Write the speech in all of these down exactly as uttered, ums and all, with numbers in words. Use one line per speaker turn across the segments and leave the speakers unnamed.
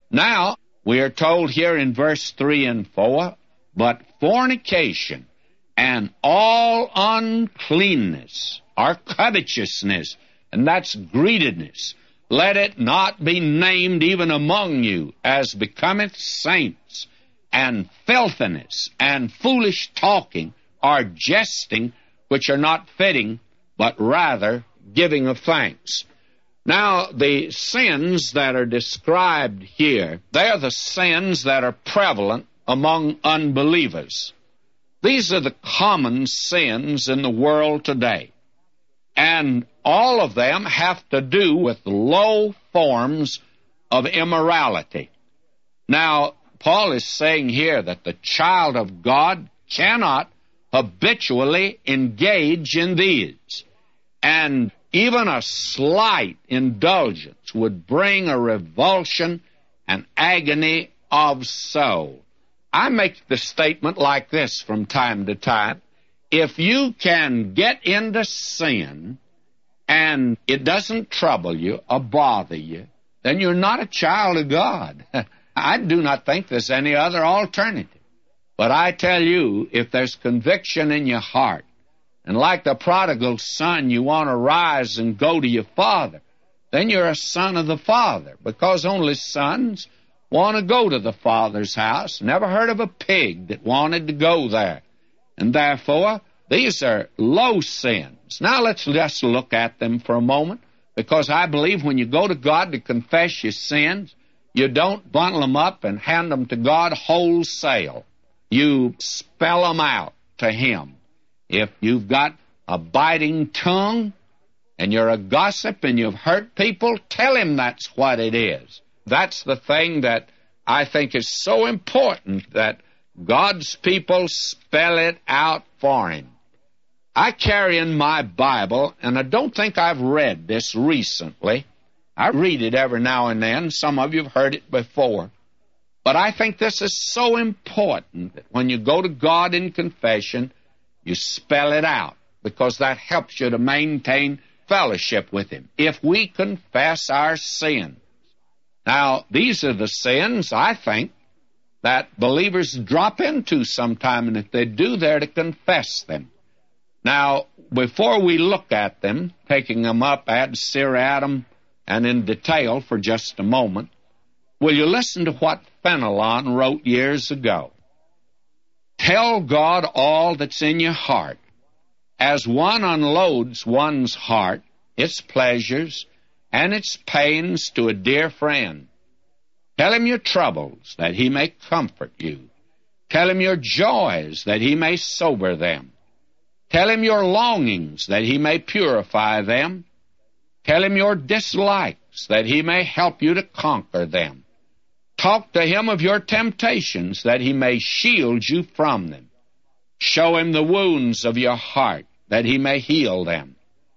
Now, we are told here in verse three and four, but fornication and all uncleanness or covetousness, and that's greediness, let it not be named even among you, as becometh saints, and filthiness, and foolish talking, or jesting, which are not fitting, but rather giving of thanks. Now, the sins that are described here, they are the sins that are prevalent among unbelievers. These are the common sins in the world today. And all of them have to do with low forms of immorality. Now, Paul is saying here that the child of God cannot habitually engage in these. And even a slight indulgence would bring a revulsion and agony of soul. I make the statement like this from time to time. If you can get into sin and it doesn't trouble you or bother you, then you're not a child of God. I do not think there's any other alternative. But I tell you, if there's conviction in your heart, and like the prodigal son, you want to rise and go to your father, then you're a son of the Father, because only sons want to go to the Father's house. Never heard of a pig that wanted to go there. And therefore, these are low sins. Now let's just look at them for a moment, because I believe when you go to God to confess your sins, you don't bundle them up and hand them to God wholesale. You spell them out to Him. If you've got a biting tongue and you're a gossip and you've hurt people, tell Him that's what it is. That's the thing that I think is so important, that God's people spell it out for Him. I carry in my Bible, and I don't think I've read this recently. I read it every now and then. Some of you have heard it before. But I think this is so important that when you go to God in confession, you spell it out, because that helps you to maintain fellowship with Him. If we confess our sins. Now, these are the sins, I think, that believers drop into sometime, and if they do, they're to confess them. Now, before we look at them, taking them up ad seriatim and in detail for just a moment, will you listen to what Fenelon wrote years ago? Tell God all that's in your heart. As one unloads one's heart, its pleasures, and its pains to a dear friend. Tell Him your troubles, that He may comfort you. Tell Him your joys, that He may sober them. Tell Him your longings, that He may purify them. Tell Him your dislikes, that He may help you to conquer them. Talk to Him of your temptations, that He may shield you from them. Show Him the wounds of your heart, that He may heal them.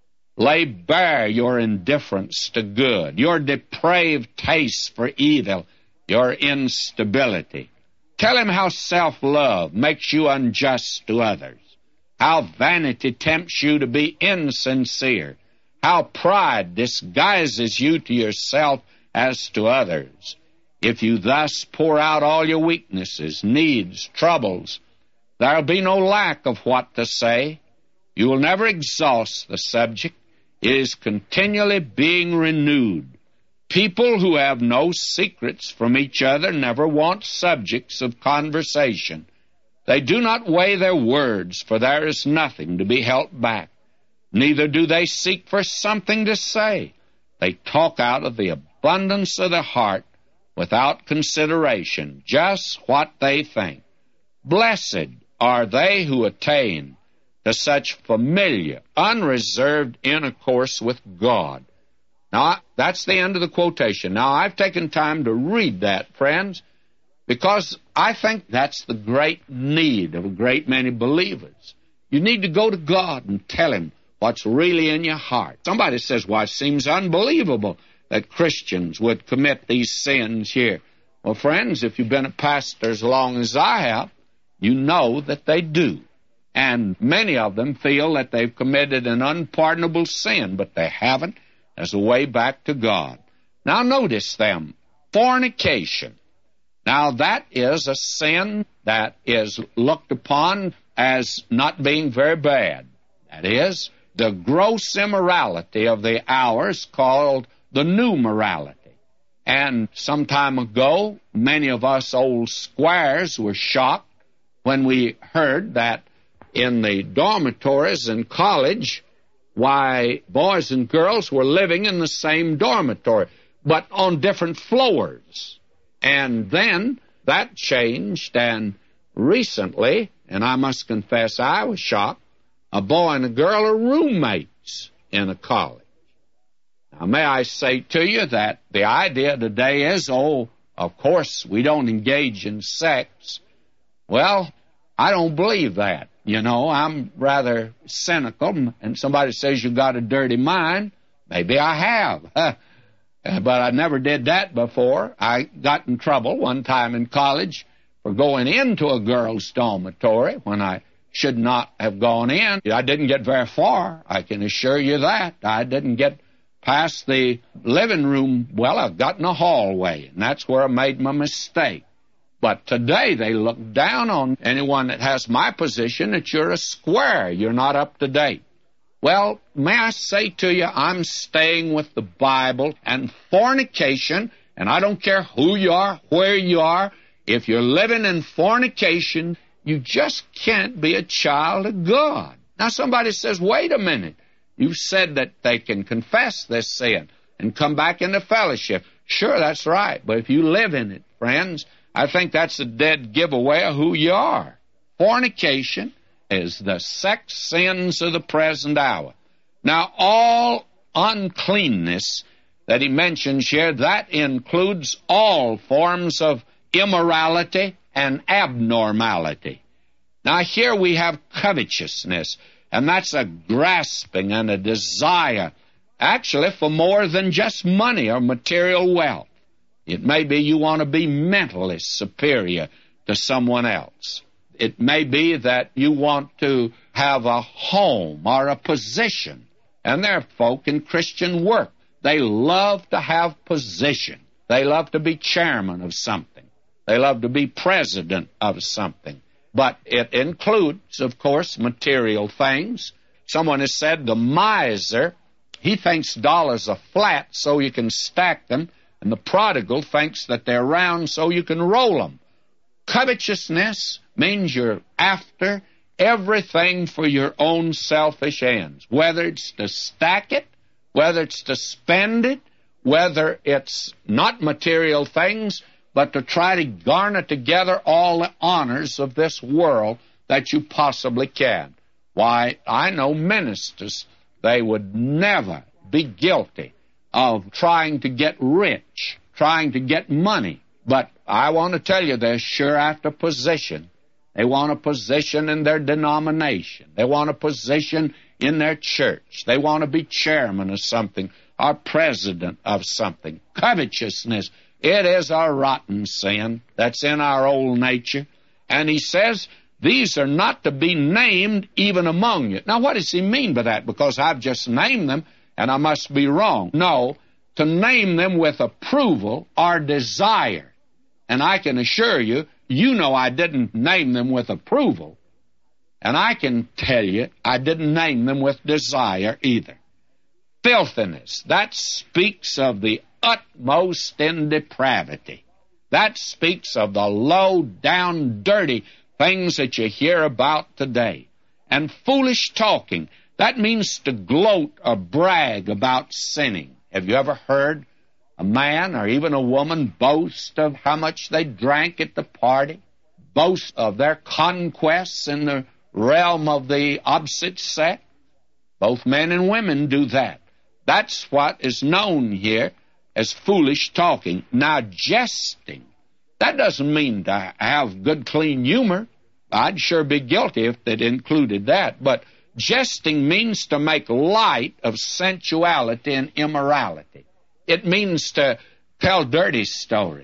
Lay bare your indifference to good, your depraved taste for evil, your instability. Tell Him how self-love makes you unjust to others, how vanity tempts you to be insincere, how pride disguises you to yourself as to others. If you thus pour out all your weaknesses, needs, troubles, there'll be no lack of what to say. You will never exhaust the subject. It is continually being renewed. People who have no secrets from each other never want subjects of conversation. They do not weigh their words, for there is nothing to be held back. Neither do they seek for something to say. They talk out of the abundance of the heart without consideration, just what they think. Blessed are they who attain to such familiar, unreserved intercourse with God. Now, that's the end of the quotation. Now, I've taken time to read that, friends, because I think that's the great need of a great many believers. You need to go to God and tell Him what's really in your heart. Somebody says, well, it seems unbelievable that Christians would commit these sins here. Well, friends, if you've been a pastor as long as I have, you know that they do. And many of them feel that they've committed an unpardonable sin, but they haven't. There's a way back to God. Now notice them. fornication. Now, that is a sin that is looked upon as not being very bad. That is, the gross immorality of the hour is called the new morality. And some time ago, many of us old squires were shocked when we heard that in the dormitories in college, why, boys and girls were living in the same dormitory, but on different floors. And then that changed, and recently, and I must confess I was shocked, a boy and a girl are roommates in a college. Now, may I say to you that the idea today is, oh, of course, we don't engage in sex. Well, I don't believe that. You know, I'm rather cynical, and somebody says you got a dirty mind. Maybe I have. But I never did that before. I got in trouble one time in college for going into a girl's dormitory when I should not have gone in. I didn't get very far, I can assure you that. I didn't get past the living room. Well, I got in the hallway, and that's where I made my mistake. But today they look down on anyone that has my position that you're a square, you're not up to date. Well, may I say to you, I'm staying with the Bible, and fornication, and I don't care who you are, where you are, if you're living in fornication, you just can't be a child of God. Now somebody says, wait a minute, you've said that they can confess this sin and come back into fellowship. Sure, that's right, but if you live in it, friends, I think that's a dead giveaway of who you are. Fornication is the sex sins of the present hour. Now, all uncleanness that he mentions here, that includes all forms of immorality and abnormality. Now, here we have covetousness, and that's a grasping and a desire, actually, for more than just money or material wealth. It may be you want to be mentally superior to someone else. It may be that you want to have a home or a position. And there are folk in Christian work. They love to have position. They love to be chairman of something. They love to be president of something. But it includes, of course, material things. Someone has said the miser, he thinks dollars are flat so you can stack them, and the prodigal thinks that they're round so you can roll them. Covetousness means you're after everything for your own selfish ends, whether it's to stack it, whether it's to spend it, whether it's not material things, but to try to garner together all the honors of this world that you possibly can. Why, I know ministers, they would never be guilty of trying to get rich, trying to get money. But I want to tell you, they're sure after position. They want a position in their denomination. They want a position in their church. They want to be chairman of something or president of something. Covetousness, it is a rotten sin that's in our old nature. And he says, these are not to be named even among you. Now, what does he mean by that? Because I've just named them, and I must be wrong. No, to name them with approval or desire. And I can assure you, you know I didn't name them with approval. And I can tell you, I didn't name them with desire either. Filthiness, that speaks of the utmost in depravity. That speaks of the low down, dirty things that you hear about today. And foolish talking, that means to gloat or brag about sinning. Have you ever heard a man or even a woman boast of how much they drank at the party? Boast of their conquests in the realm of the opposite sex? Both men and women do that. That's what is known here as foolish talking. Now, jesting, that doesn't mean to have good, clean humor. I'd sure be guilty if they'd included that. But jesting means to make light of sensuality and immorality. It means to tell dirty stories.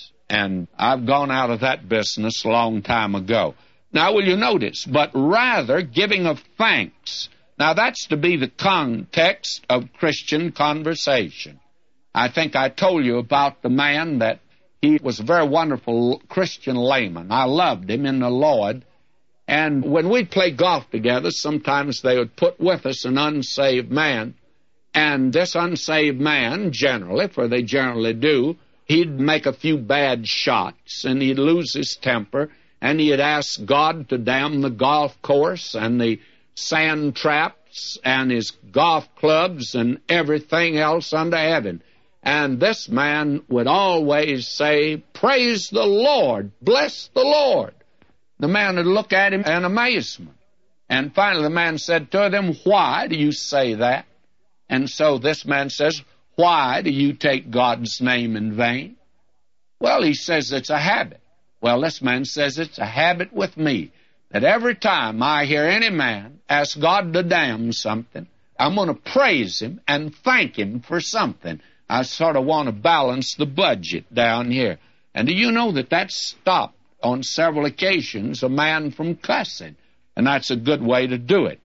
And I've gone out of that business a long time ago. Now, will you notice, but rather giving of thanks. Now, that's to be the context of Christian conversation. I think I told you about the man that he was a very wonderful Christian layman. I loved him in the Lord. And when we'd play golf together, sometimes they would put with us an unsaved man. And this unsaved man, generally, for they generally do, he'd make a few bad shots, and he'd lose his temper, and he'd ask God to damn the golf course and the sand traps and his golf clubs and everything else under heaven. And this man would always say, "Praise the Lord, bless the Lord." The man would look at him in amazement. And finally the man said to them, "Why do you say that?" And so this man says, "Why do you take God's name in vain?" Well, he says it's a habit. Well, this man says it's a habit with me, that every time I hear any man ask God to damn something, I'm going to praise him and thank him for something. I sort of want to balance the budget down here. And do you know that that stopped on several occasions a man from cussing? And that's a good way to do it.